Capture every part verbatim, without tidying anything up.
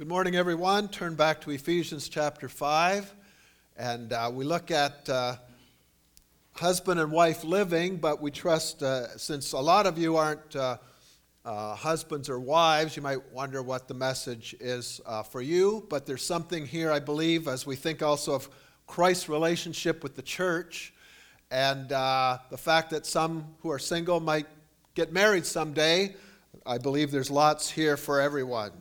Good morning, everyone. Turn back to Ephesians chapter five, and uh, we look at uh, husband and wife living, but we trust, uh, since a lot of you aren't uh, uh, husbands or wives, you might wonder what the message is uh, for you, but there's something here, I believe, as we think also of Christ's relationship with the church, and uh, the fact that some who are single might get married someday. I believe there's lots here for everyone.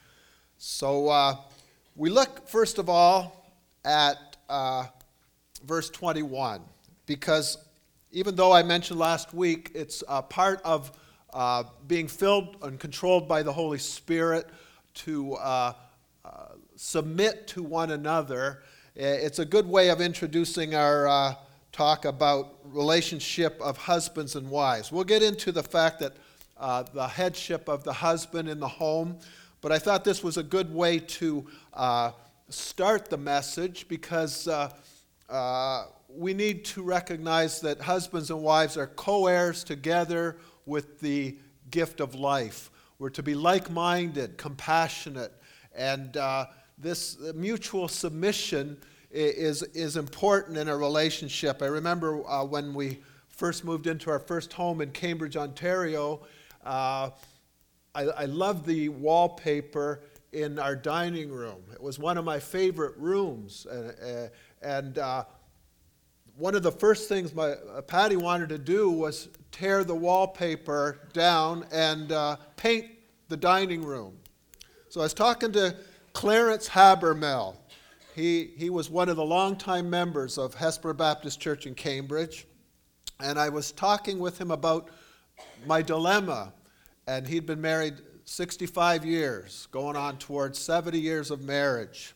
So uh, we look, first of all, at uh, verse twenty-one, because even though I mentioned last week, it's a part of uh, being filled and controlled by the Holy Spirit to uh, uh, submit to one another. It's a good way of introducing our uh, talk about relationship of husbands and wives. We'll get into the fact that uh, the headship of the husband in the home, but I thought this was a good way to uh, start the message because uh, uh, we need to recognize that husbands and wives are co-heirs together with the gift of life. We're to be like-minded, compassionate, and uh, this mutual submission is, is important in a relationship. I remember uh, when we first moved into our first home in Cambridge, Ontario, uh, I, I loved the wallpaper in our dining room. It was one of my favorite rooms. Uh, and uh, one of the first things my uh, Patty wanted to do was tear the wallpaper down and uh, paint the dining room. So I was talking to Clarence Habermel. He, he was one of the longtime members of Hesper Baptist Church in Cambridge. And I was talking with him about my dilemma. And he'd been married sixty-five years, going on towards seventy years of marriage.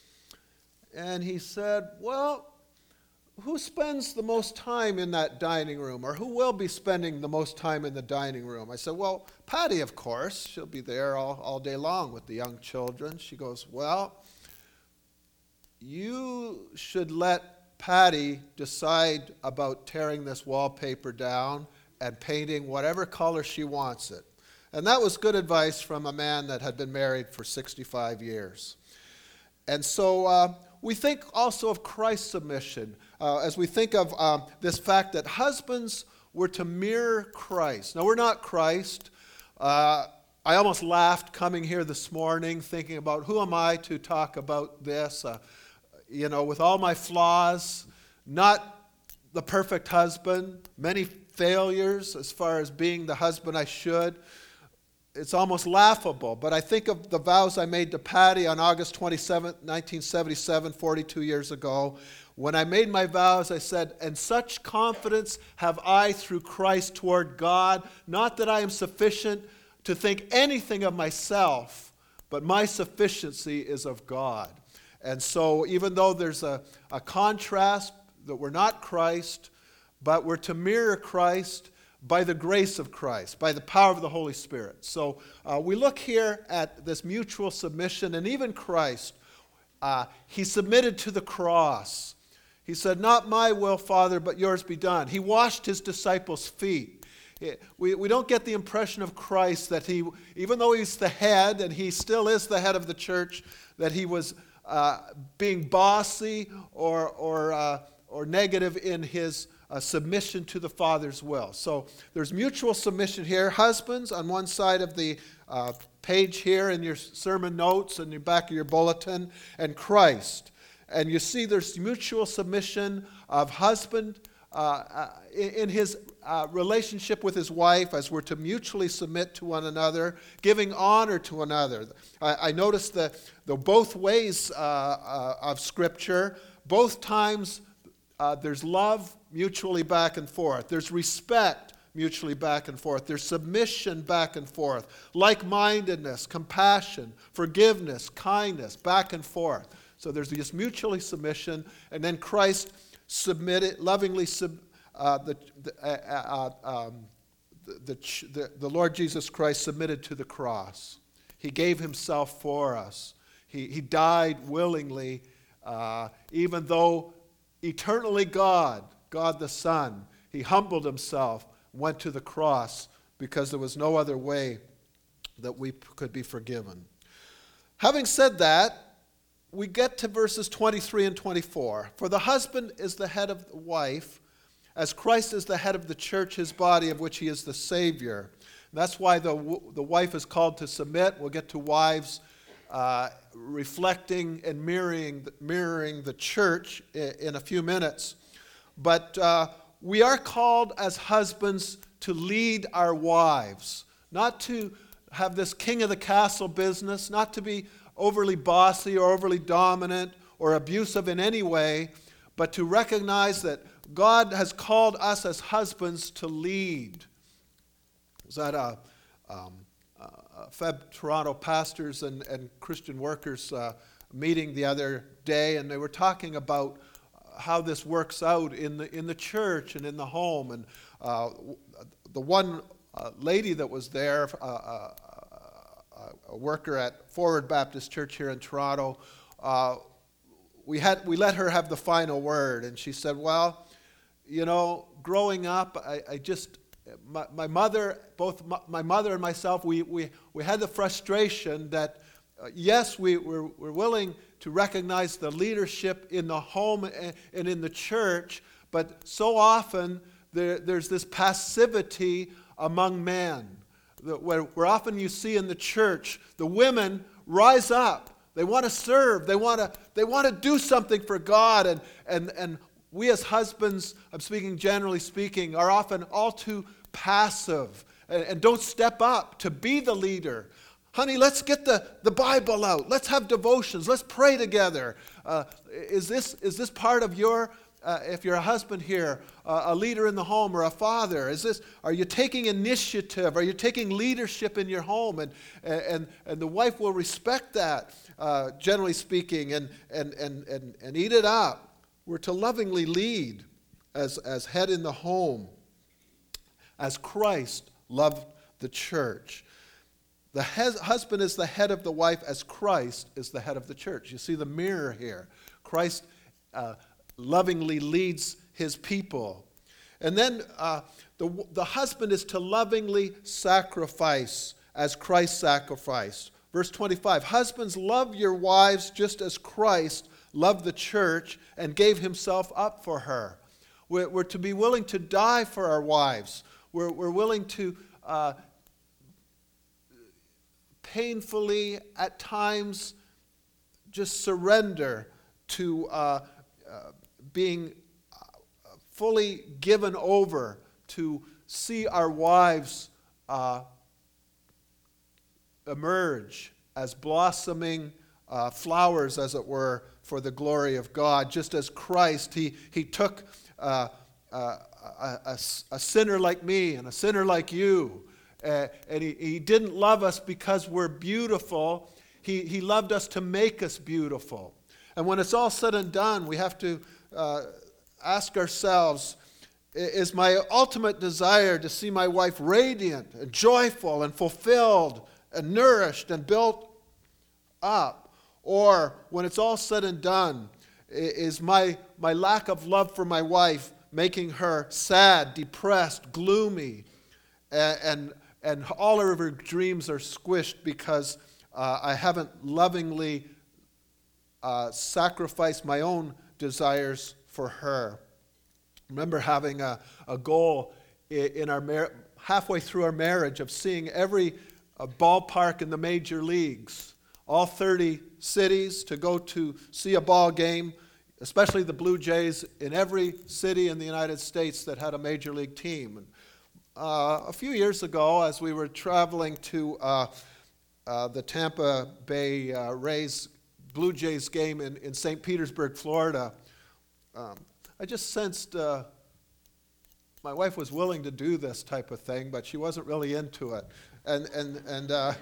And he said, well, who spends the most time in that dining room? Or who will be spending the most time in the dining room? I said, well, Patty, of course. She'll be there all, all day long with the young children. She goes, well, you should let Patty decide about tearing this wallpaper down and painting whatever color she wants it. And that was good advice from a man that had been married for sixty-five years. And so uh, we think also of Christ's submission uh, as we think of um, this fact that husbands were to mirror Christ. Now, we're not Christ. Uh, I almost laughed coming here this morning thinking about who am I to talk about this, uh, you know, with all my flaws, not the perfect husband, many failures as far as being the husband I should. It's almost laughable, but I think of the vows I made to Patty on August twenty-seventh, nineteen seventy-seven, forty-two years ago. When I made my vows, I said, and such confidence have I through Christ toward God, not that I am sufficient to think anything of myself, but my sufficiency is of God. And so even though there's a, a contrast that we're not Christ, but we're to mirror Christ by the grace of Christ, by the power of the Holy Spirit. So uh, we look here at this mutual submission, and even Christ, uh, he submitted to the cross. He said, not my will, Father, but yours be done. He washed his disciples' feet. We, we don't get the impression of Christ that he, even though he's the head, and he still is the head of the church, that he was uh, being bossy or, or, uh, or negative in his Uh, submission to the Father's will. So there's mutual submission here. Husbands on one side of the uh, page here in your sermon notes and the back of your bulletin, and Christ. And you see there's mutual submission of husband uh, uh, in, in his uh, relationship with his wife, as we're to mutually submit to one another, giving honor to one another. I, I noticed that the both ways uh, uh, of Scripture, both times uh, there's love mutually back and forth. There's respect mutually back and forth. There's submission back and forth. Like-mindedness, compassion, forgiveness, kindness, back and forth. So there's this mutually submission, and then Christ submitted, lovingly, sub, uh, the, the, uh, uh, um, the, the, the Lord Jesus Christ submitted to the cross. He gave himself for us. He, he died willingly, uh, even though eternally God, God the Son, he humbled himself, went to the cross because there was no other way that we could be forgiven. Having said that, we get to verses twenty-three and twenty-four. For the husband is the head of the wife, as Christ is the head of the church, his body, of which he is the Savior. And that's why the, the wife is called to submit. We'll get to wives uh, reflecting and mirroring, mirroring the church in, in a few minutes. But uh, we are called as husbands to lead our wives, not to have this king of the castle business, not to be overly bossy or overly dominant or abusive in any way, but to recognize that God has called us as husbands to lead. I was at a, um, a F E B Toronto pastors and, and Christian workers uh, meeting the other day, and they were talking about how this works out in the in the church and in the home. And uh, the one uh, lady that was there, uh, uh, a worker at Forward Baptist Church here in Toronto, uh, we had we let her have the final word, and she said, "Well, you know, growing up, I, I just my, my mother, both my, my mother and myself, we we we had the frustration that uh, yes, we we're, we're willing to recognize the leadership in the home and, and in the church, but so often there, there's this passivity among men. Where, where often you see in the church, the women rise up. They want to serve. They want to they want to do something for God. And, and, and we as husbands, I'm speaking generally speaking, are often all too passive and, and don't step up to be the leader. Honey, let's get the, the Bible out. Let's have devotions. Let's pray together. Uh, is this is this part of your... Uh, if you're a husband here, uh, a leader in the home or a father, is this? Are you taking initiative? Are you taking leadership in your home? And and and the wife will respect that, uh, generally speaking, and and and and and eat it up. We're to lovingly lead as as head in the home, as Christ loved the church. The hes- husband is the head of the wife, as Christ is the head of the church. You see the mirror here. Christ Uh, lovingly leads his people. And then uh, the, the husband is to lovingly sacrifice as Christ sacrificed. Verse twenty-five, husbands, love your wives just as Christ loved the church and gave himself up for her. We're, we're to be willing to die for our wives. We're, we're willing to uh, painfully, at times, just surrender to uh, uh, being fully given over to see our wives uh, emerge as blossoming uh, flowers, as it were, for the glory of God. Just as Christ, he, he took uh, uh, a, a, a sinner like me and a sinner like you, uh, and he, he didn't love us because we're beautiful. He, he loved us to make us beautiful. And when it's all said and done, we have to uh, ask ourselves, is my ultimate desire to see my wife radiant and joyful and fulfilled and nourished and built up? Or when it's all said and done, is my, my lack of love for my wife making her sad, depressed, gloomy, and, and, and all of her dreams are squished because uh, I haven't lovingly uh, sacrificed my own desires for her? I remember having a, a goal in our mar- halfway through our marriage of seeing every uh, ballpark in the major leagues, all thirty cities, to go to see a ball game, especially the Blue Jays, in every city in the United States that had a major league team. And, uh, a few years ago, as we were traveling to uh, uh, the Tampa Bay uh, Rays Blue Jays game in, in Saint Petersburg, Florida, um, I just sensed uh, my wife was willing to do this type of thing, but she wasn't really into it. And and and uh,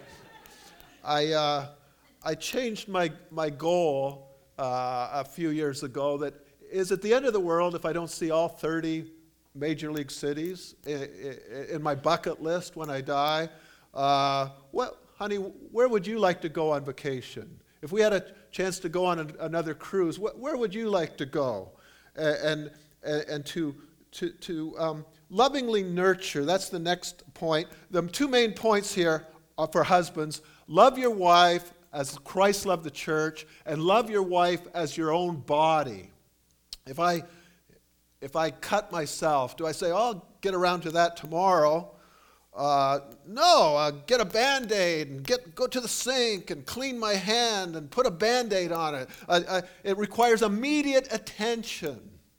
I uh, I changed my my goal uh, a few years ago. That is, at the end of the world, if I don't see all thirty major league cities in, in my bucket list when I die, uh, what, honey, where would you like to go on vacation? If we had a chance to go on an, another cruise, wh- where would you like to go? And and, and to to to um, lovingly nurture. That's the next point. The two main points here are for husbands: love your wife as Christ loved the church, and love your wife as your own body. If I, if I cut myself, do I say, oh, I'll get around to that tomorrow? Uh, no, uh, get a Band-Aid and get, go to the sink and clean my hand and put a Band-Aid on it. Uh, uh, it requires immediate attention.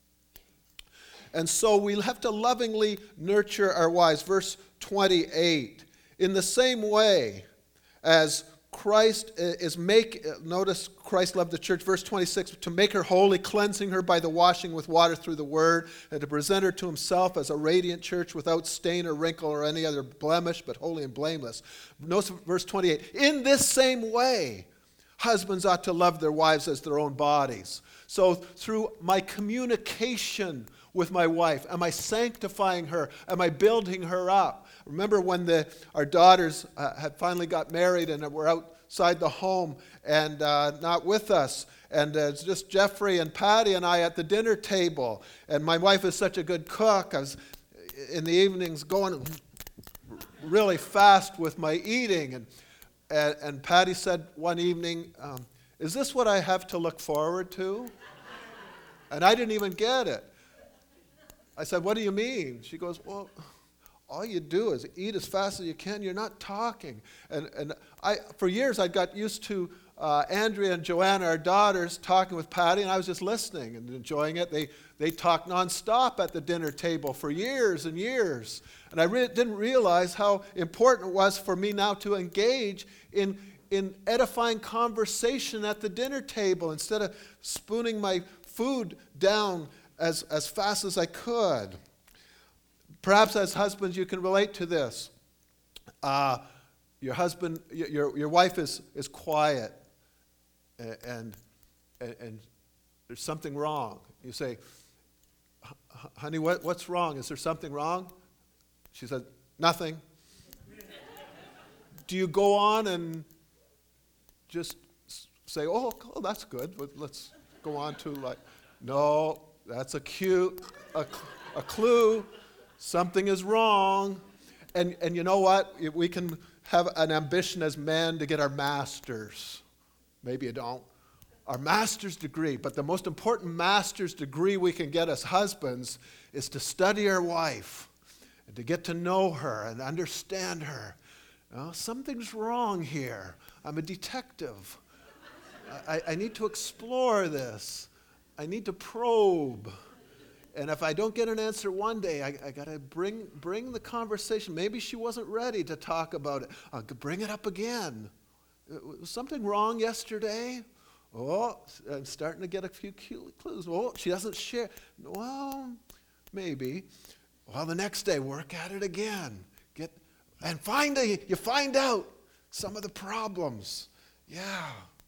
And so we'll have to lovingly nurture our wives. Verse twenty-eight. In the same way as Christ is make, notice Christ loved the church, verse twenty-six, to make her holy, cleansing her by the washing with water through the word, and to present her to himself as a radiant church without stain or wrinkle or any other blemish, but holy and blameless. Notice verse twenty-eight. In this same way, husbands ought to love their wives as their own bodies. So through my communication with my wife, am I sanctifying her? Am I building her up? Remember when the, our daughters uh, had finally got married and were outside the home and uh, not with us. And uh, it's just Jeffrey and Patty and I at the dinner table. And my wife is such a good cook. I was in the evenings going really fast with my eating. And, and, and Patty said one evening, um, is this what I have to look forward to? And I didn't even get it. I said, what do you mean? She goes, well, all you do is eat as fast as you can. You're not talking. And and I, for years, I got used to uh, Andrea and Joanna, our daughters, talking with Patty, and I was just listening and enjoying it. They they talked nonstop at the dinner table for years and years. And I re- didn't realize how important it was for me now to engage in, in edifying conversation at the dinner table instead of spooning my food down as, as fast as I could. Perhaps as husbands you can relate to this. Uh, your husband, your, your wife is, is quiet and, and, and there's something wrong. You say, honey, what, what's wrong? Is there something wrong? She said, nothing. Do you go on and just say, oh, oh that's good. Let's go on to like, no, that's a cue, a, a clue. Something is wrong. And, and you know what? We can have an ambition as men to get our master's. Maybe you don't. Our master's degree. But the most important master's degree we can get as husbands is to study our wife and to get to know her and understand her. You know, something's wrong here. I'm a detective. I, I need to explore this. I need to probe. And if I don't get an answer one day, I, I got to bring bring the conversation. Maybe she wasn't ready to talk about it. I'll bring it up again. Was something wrong yesterday? Oh, I'm starting to get a few clues. Oh, she doesn't share. Well, maybe. Well, the next day, work at it again. Get and find a, you find out some of the problems. Yeah.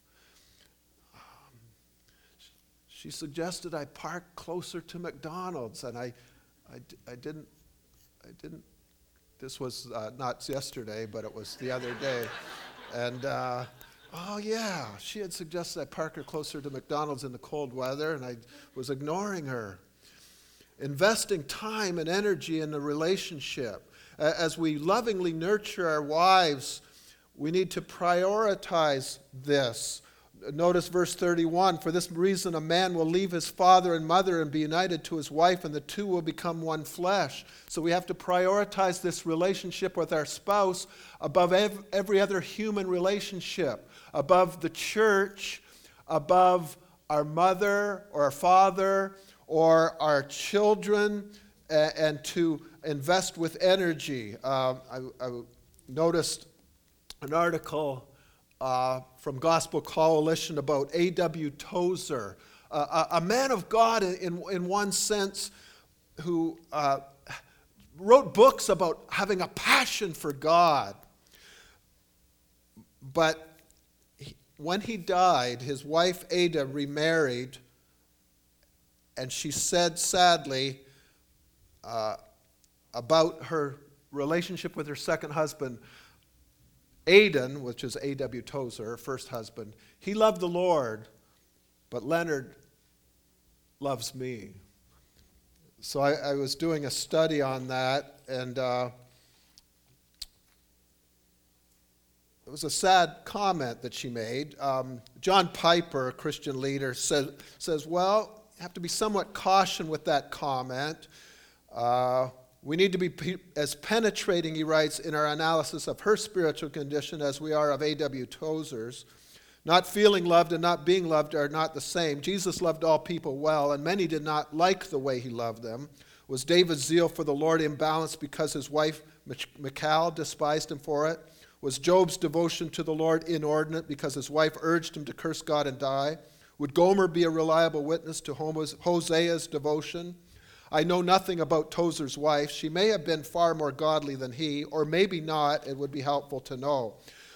She suggested I park closer to McDonald's, and I, I, I didn't, I didn't, this was uh, not yesterday, but it was the other day. And, uh, oh yeah, she had suggested I park her closer to McDonald's in the cold weather, and I was ignoring her. Investing time and energy in the relationship. As we lovingly nurture our wives, we need to prioritize this. Notice verse thirty-one, for this reason a man will leave his father and mother and be united to his wife, and the two will become one flesh. So we have to prioritize this relationship with our spouse above ev- every other human relationship, above the church, above our mother or our father or our children, uh, and to invest with energy. Uh, I, I noticed an article Uh, from Gospel Coalition about A W Tozer, uh, a, a man of God in, in one sense who uh, wrote books about having a passion for God. But he, when he died, his wife Ada remarried, and she said sadly uh, about her relationship with her second husband, Aidan, which is A W Tozer, her first husband, he loved the Lord, but Leonard loves me. So I, I was doing a study on that, and uh, it was a sad comment that she made. Um, John Piper, a Christian leader, says, says, well, you have to be somewhat cautious with that comment. Uh, we need to be pe- as penetrating, he writes, in our analysis of her spiritual condition as we are of A W Tozer's. Not feeling loved and not being loved are not the same. Jesus loved all people well, and many did not like the way he loved them. Was David's zeal for the Lord imbalanced because his wife Michal despised him for it? Was Job's devotion to the Lord inordinate because his wife urged him to curse God and die? Would Gomer be a reliable witness to Hosea's devotion? I know nothing about Tozer's wife. She may have been far more godly than he, or maybe not. It would be helpful to know.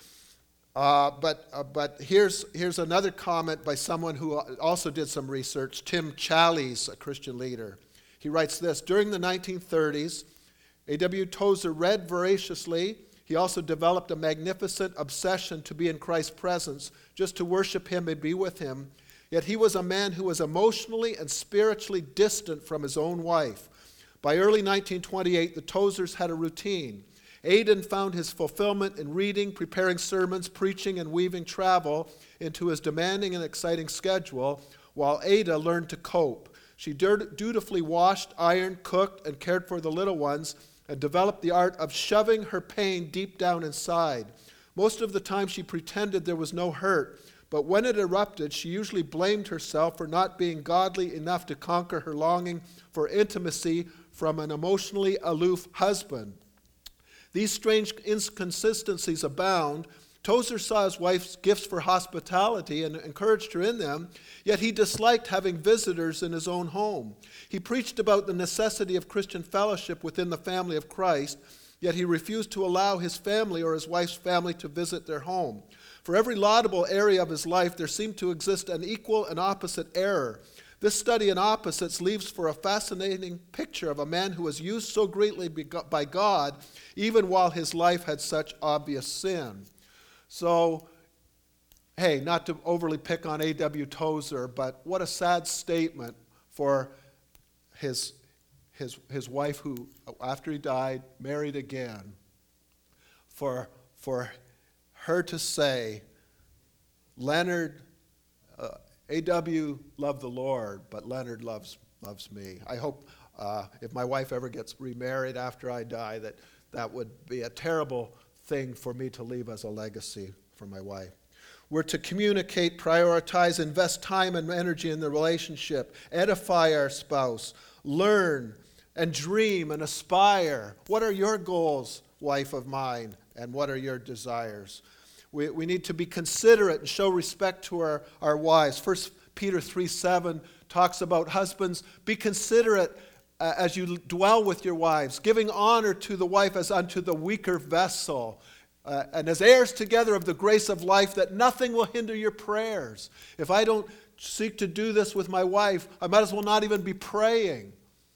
Uh, but uh, but here's here's another comment by someone who also did some research, Tim Challies, a Christian leader. He writes this: during the nineteen thirties, A W Tozer read voraciously. He also developed a magnificent obsession to be in Christ's presence, just to worship him and be with him. Yet he was a man who was emotionally and spiritually distant from his own wife. By early nineteen twenty-eight, the Tozers had a routine. Aidan found his fulfillment in reading, preparing sermons, preaching, and weaving travel into his demanding and exciting schedule, while Ada learned to cope. She dutifully washed, ironed, cooked, and cared for the little ones, and developed the art of shoving her pain deep down inside. Most of the time she pretended there was no hurt, but when it erupted, she usually blamed herself for not being godly enough to conquer her longing for intimacy from an emotionally aloof husband. These strange inconsistencies abound. Tozer saw his wife's gifts for hospitality and encouraged her in them, yet he disliked having visitors in his own home. He preached about the necessity of Christian fellowship within the family of Christ, yet he refused to allow his family or his wife's family to visit their home. For every laudable area of his life, there seemed to exist an equal and opposite error. This study in opposites leaves for a fascinating picture of a man who was used so greatly by God, even while his life had such obvious sin. So, hey, not to overly pick on A W Tozer, but what a sad statement for his, his, his wife who, after he died, married again. For, for her to say, Leonard, uh, A W loved the Lord, but Leonard loves loves me. I hope uh, if my wife ever gets remarried after I die, that that would be a terrible thing for me to leave as a legacy for my wife. We're to communicate, prioritize, invest time and energy in the relationship, edify our spouse, learn and dream and aspire. What are your goals, wife of mine, and what are your desires? We, we need to be considerate and show respect to our, our wives. First Peter three seven talks about husbands, be considerate uh, as you dwell with your wives, giving honor to the wife as unto the weaker vessel, uh, and as heirs together of the grace of life, that nothing will hinder your prayers. If I don't seek to do this with my wife, I might as well not even be praying.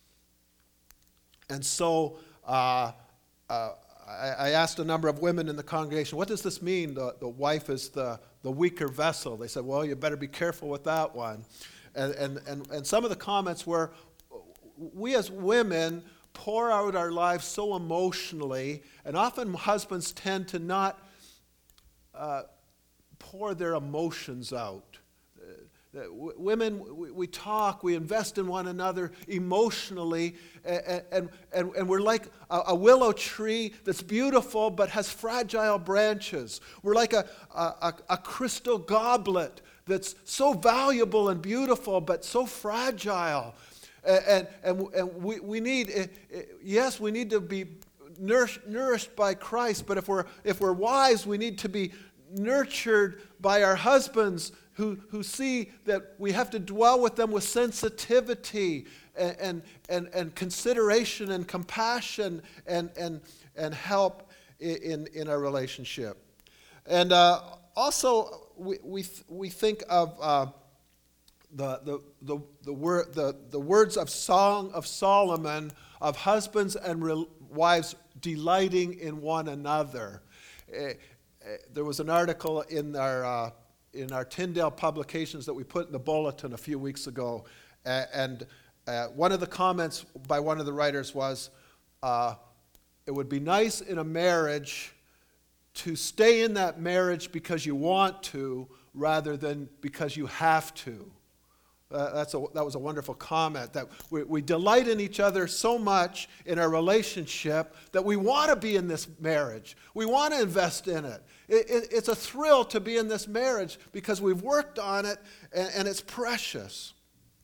And so, uh, uh, I asked a number of women in the congregation, what does this mean, the, the wife is the, the weaker vessel? They said, well, you better be careful with that one. And, and, and, and some of the comments were, we as women pour out our lives so emotionally, and often husbands tend to not uh, pour their emotions out. Uh, w- women, we, we talk, we invest in one another emotionally, and, and, and, and we're like a, a willow tree that's beautiful but has fragile branches. We're like a, a, a crystal goblet that's so valuable and beautiful but so fragile. And, and, and we, we need, yes, we need to be nourished, nourished by Christ, but if we're, if we're wise, we need to be nurtured by our husbands who, who see that we have to dwell with them with sensitivity and, and, and, and consideration and compassion and, and, and help in, in our relationship. And uh, also, we, we, we think of uh, the, the, the, the, word, the, the words of Song of Solomon of husbands and re- wives delighting in one another. Uh, there was an article in our uh, in our Tyndale publications that we put in the bulletin a few weeks ago, uh, and uh, one of the comments by one of the writers was, uh, it would be nice in a marriage to stay in that marriage because you want to rather than because you have to. Uh, that's a, that was a wonderful comment, that we, we delight in each other so much in our relationship that we want to be in this marriage. We want to invest in it. It, it. It's a thrill to be in this marriage because we've worked on it and, and it's precious.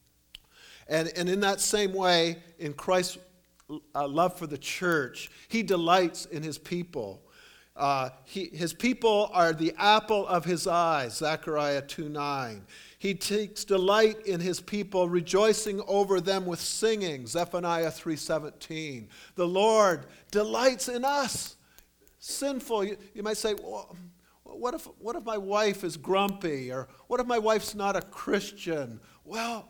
And, and in that same way, in Christ's uh, love for the church, he delights in his people. Uh, he, his people are the apple of his eyes, Zechariah two nine. He takes delight in his people, rejoicing over them with singing, Zephaniah three seventeen. The Lord delights in us, sinful. You, you might say, well, what if, what if my wife is grumpy? Or what if my wife's not a Christian? Well,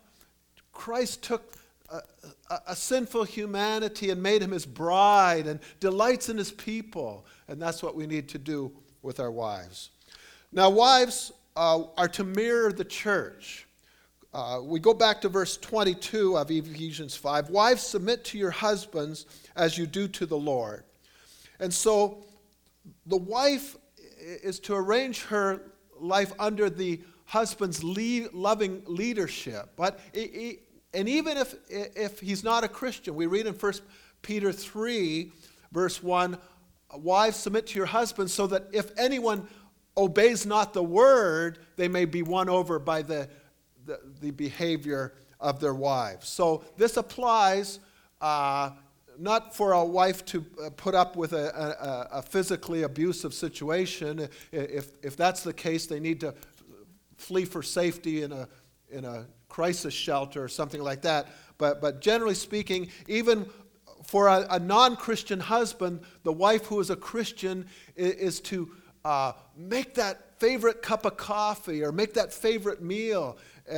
Christ took a, a, a sinful humanity and made him his bride and delights in his people. And that's what we need to do with our wives. Now, wives uh, are to mirror the church. Uh, we go back to verse twenty-two of Ephesians five. Wives, submit to your husbands as you do to the Lord. And so the wife is to arrange her life under the husband's lead, loving leadership. But it, it, and even if, if he's not a Christian, we read in First Peter three, verse one, wives, submit to your husbands so that if anyone obeys not the word, they may be won over by the, the, the behavior of their wives. So this applies uh, not for a wife to put up with a, a, a physically abusive situation. If, if that's the case, they need to flee for safety in a, in a crisis shelter or something like that. But, but generally speaking, even for a, a non-Christian husband, the wife who is a Christian is, is to uh, make that favorite cup of coffee or make that favorite meal.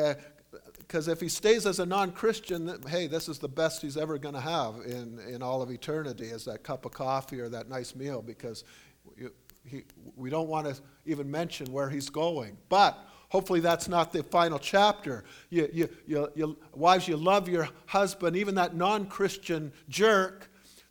Because uh, if he stays as a non-Christian, hey, this is the best he's ever going to have in, in all of eternity, is that cup of coffee or that nice meal, because you, he, we don't want to even mention where he's going. But hopefully that's not the final chapter. You, you, you, you, wives, you love your husband, even that non-Christian jerk,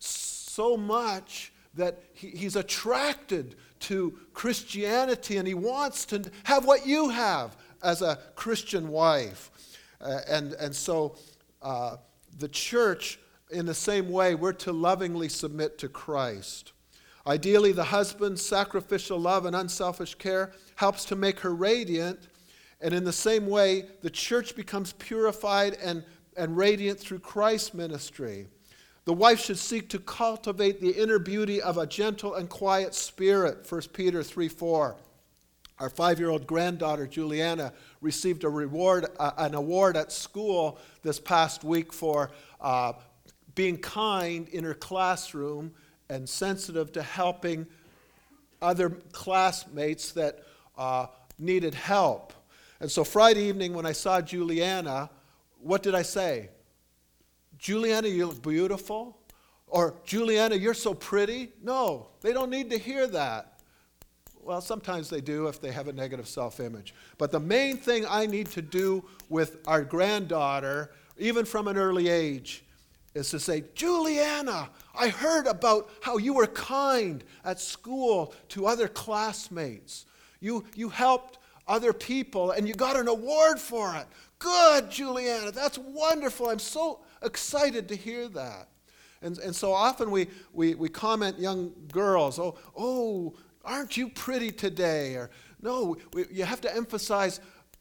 so much that he, he's attracted to Christianity and he wants to have what you have as a Christian wife. Uh, and, and so uh, the church, in the same way, we're to lovingly submit to Christ. Ideally, the husband's sacrificial love and unselfish care helps to make her radiant. And in the same way, the church becomes purified and, and radiant through Christ's ministry. The wife should seek to cultivate the inner beauty of a gentle and quiet spirit, First Peter three four. Our five-year-old granddaughter, Juliana, received a reward, uh, an award at school this past week for uh, being kind in her classroom and sensitive to helping other classmates that uh, needed help. And so Friday evening when I saw Juliana, what did I say? Juliana, you look beautiful? Or Juliana, you're so pretty? No, they don't need to hear that. Well, sometimes they do if they have a negative self-image. But the main thing I need to do with our granddaughter, even from an early age, is to say, Juliana, I heard about how you were kind at school to other classmates. You, you helped other people and you got an award for it. Good, Juliana, that's wonderful. I'm so excited to hear that. And, and so often we, we, we comment young girls, oh, oh, aren't you pretty today? Or no, we, you have to emphasize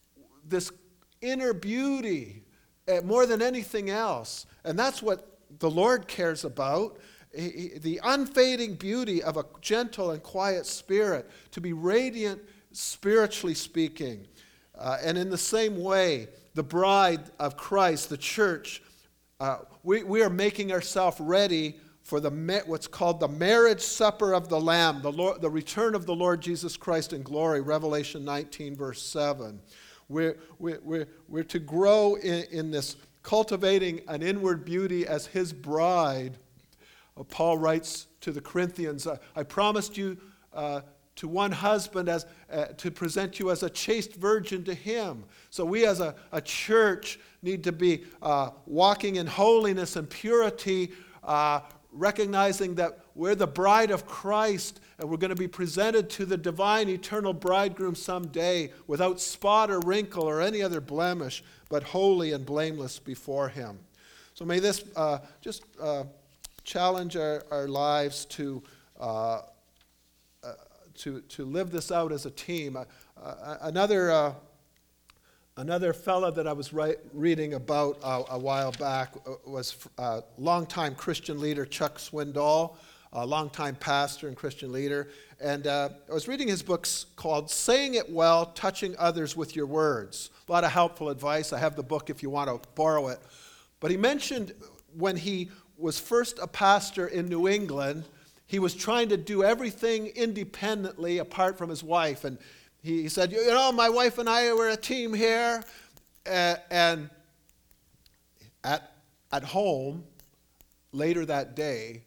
this inner beauty uh, more than anything else. And that's what the Lord cares about, he, he, the unfading beauty of a gentle and quiet spirit, to be radiant spiritually speaking. Uh, and in the same way, the bride of Christ, the church, uh, we, we are making ourselves ready for the what's called the marriage supper of the Lamb, the, Lord, the return of the Lord Jesus Christ in glory, Revelation nineteen, verse seven. We're, we're, we're, we're to grow in, in this cultivating an inward beauty as his bride. Uh, Paul writes to the Corinthians, I, I promised you uh, to one husband as uh, to present you as a chaste virgin to him. So we as a, a church need to be uh, walking in holiness and purity, uh, recognizing that we're the bride of Christ, and we're going to be presented to the divine eternal bridegroom someday without spot or wrinkle or any other blemish, but holy and blameless before him. So may this uh, just uh, challenge our, our lives to, uh, uh, to, to live this out as a team. Uh, uh, another... Uh, Another fellow that I was write, reading about uh, a while back was uh, longtime Christian leader Chuck Swindoll, a longtime pastor and Christian leader. And uh, I was reading his books called Saying It Well, Touching Others with Your Words. A lot of helpful advice. I have the book if you want to borrow it. But he mentioned when he was first a pastor in New England, he was trying to do everything independently apart from his wife. And he said, you know, my wife and I were a team here. Uh, and at, at home, later that day,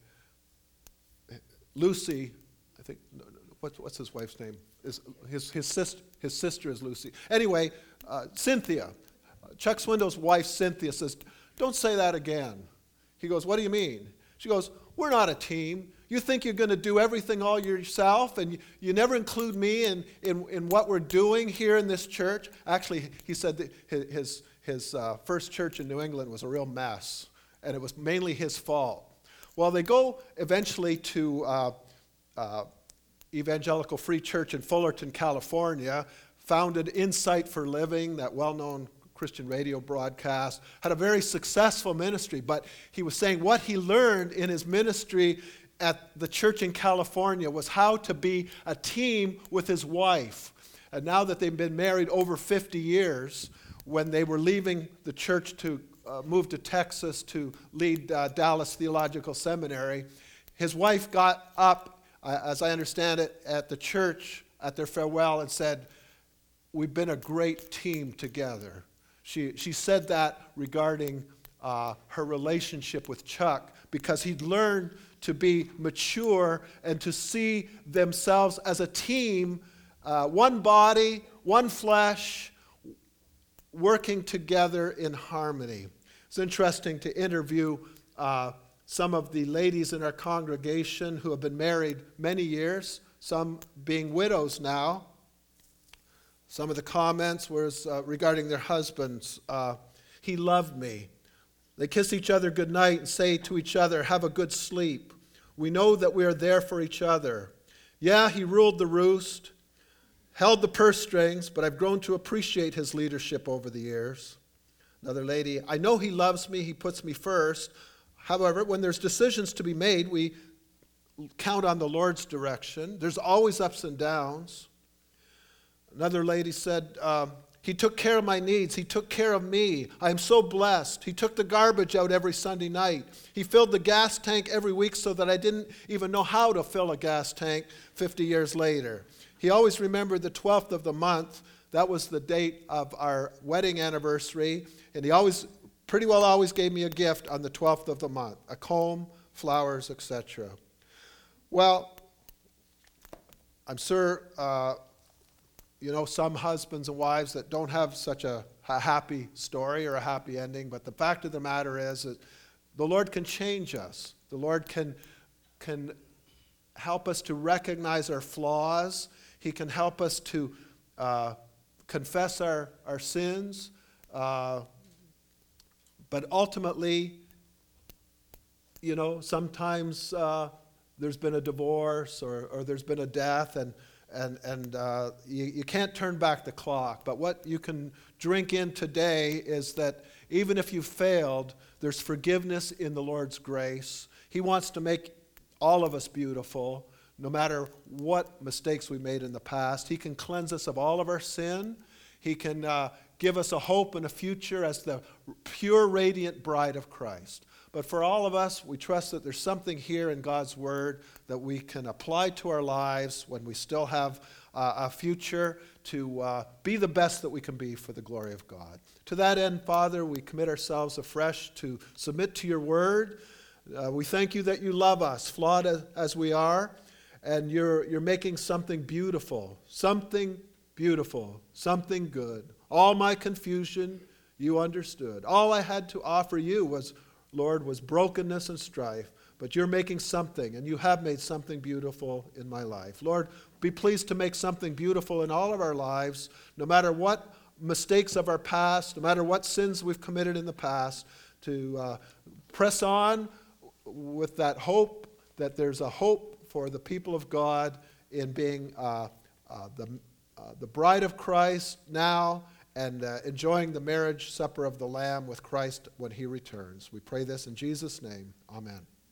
Lucy, I think, what's, what's his wife's name? Is his, his, sister, his sister is Lucy. Anyway, uh, Cynthia, Chuck Swindoll's wife, Cynthia, says, don't say that again. He goes, what do you mean? She goes, we're not a team. You think you're going to do everything all yourself, and you, you never include me in, in, in what we're doing here in this church. Actually, he said that his, his uh, first church in New England was a real mess, and it was mainly his fault. Well, they go eventually to uh, uh, Evangelical Free Church in Fullerton, California, founded Insight for Living, that well-known Christian radio broadcast, had a very successful ministry, but he was saying what he learned in his ministry at the church in California was how to be a team with his wife. And now that they've been married over fifty years, when they were leaving the church to uh, move to Texas to lead uh, Dallas Theological Seminary, his wife got up, uh, as I understand it, at the church at their farewell and said, we've been a great team together. She, she said that regarding uh, her relationship with Chuck, because he'd learned to be mature and to see themselves as a team, uh, one body, one flesh, working together in harmony. It's interesting to interview uh, some of the ladies in our congregation who have been married many years, some being widows now. Some of the comments was uh, regarding their husbands. Uh, he loved me. They kiss each other goodnight and say to each other, have a good sleep. We know that we are there for each other. Yeah, he ruled the roost, held the purse strings, but I've grown to appreciate his leadership over the years. Another lady, I know he loves me, he puts me first. However, when there's decisions to be made, we count on the Lord's direction. There's always ups and downs. Another lady said, um, he took care of my needs. He took care of me. I am so blessed. He took the garbage out every Sunday night. He filled the gas tank every week so that I didn't even know how to fill a gas tank fifty years later. He always remembered the twelfth of the month. That was the date of our wedding anniversary. And he always, pretty well always gave me a gift on the twelfth of the month, a comb, flowers, et cetera. Well, I'm sure... Uh, You know, some husbands and wives that don't have such a, a happy story or a happy ending, but the fact of the matter is that the Lord can change us. The Lord can, can help us to recognize our flaws. He can help us to uh, confess our, our sins. Uh, but ultimately, you know, sometimes uh, there's been a divorce or, or there's been a death, and And, and uh, you, you can't turn back the clock. But what you can drink in today is that even if you've failed, there's forgiveness in the Lord's grace. He wants to make all of us beautiful, no matter what mistakes we made in the past. He can cleanse us of all of our sin. He can uh, give us a hope and a future as the pure, radiant bride of Christ. But for all of us, we trust that there's something here in God's Word that we can apply to our lives when we still have uh, a future to uh, be the best that we can be for the glory of God. To that end, Father, we commit ourselves afresh to submit to your Word. Uh, we thank you that you love us, flawed as, as we are, and you're, you're making something beautiful, something beautiful, something good. All my confusion, you understood. All I had to offer you was Lord, was brokenness and strife. but you're making something, and you have made something beautiful in my life. Lord, be pleased to make something beautiful in all of our lives, no matter what mistakes of our past, no matter what sins we've committed in the past, to uh, press on with that hope that there's a hope for the people of God in being uh, uh, the, uh, the bride of Christ now, and uh, enjoying the marriage supper of the Lamb with Christ when he returns. We pray this in Jesus' name. Amen.